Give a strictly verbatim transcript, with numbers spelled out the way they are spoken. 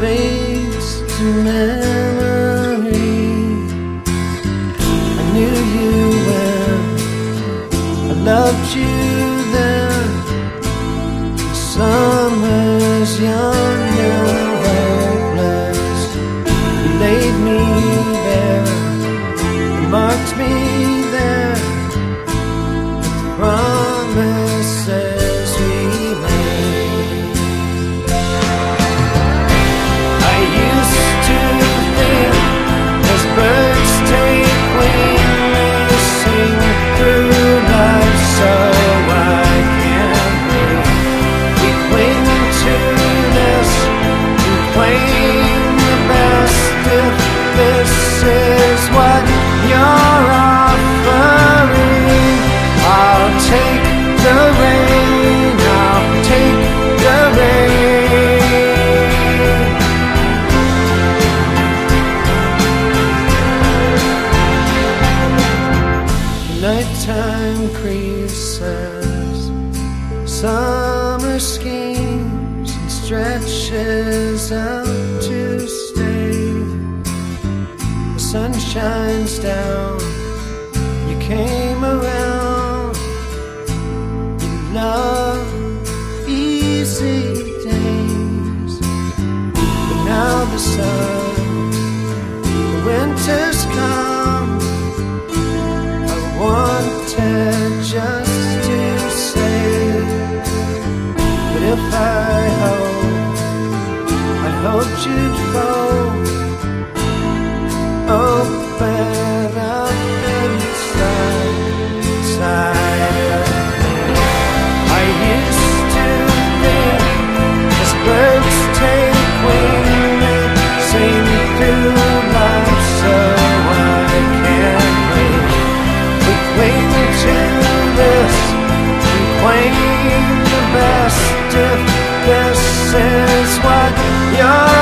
fades to memory. I knew you when I loved you then. Summer's young and hopeless. You laid me bare, you marked me there with promises we made. I used to think as birds take wing, they sing through life so I can't breathe. We cling to this and claim the best. If this is what you're offering, I'll take the rain, I'll take the rain. Nighttime creases, summer schemes and stretches out to stay. The sun shines down, you came around, you love easy days. But now the sun, the winter's come. I wanted just to say, but if I hope, I hoped you'd go. Open up inside, inside. I used to think as birds take wing, they sing through life so I can't breathe. We cling to this and claim the best. If this is what you're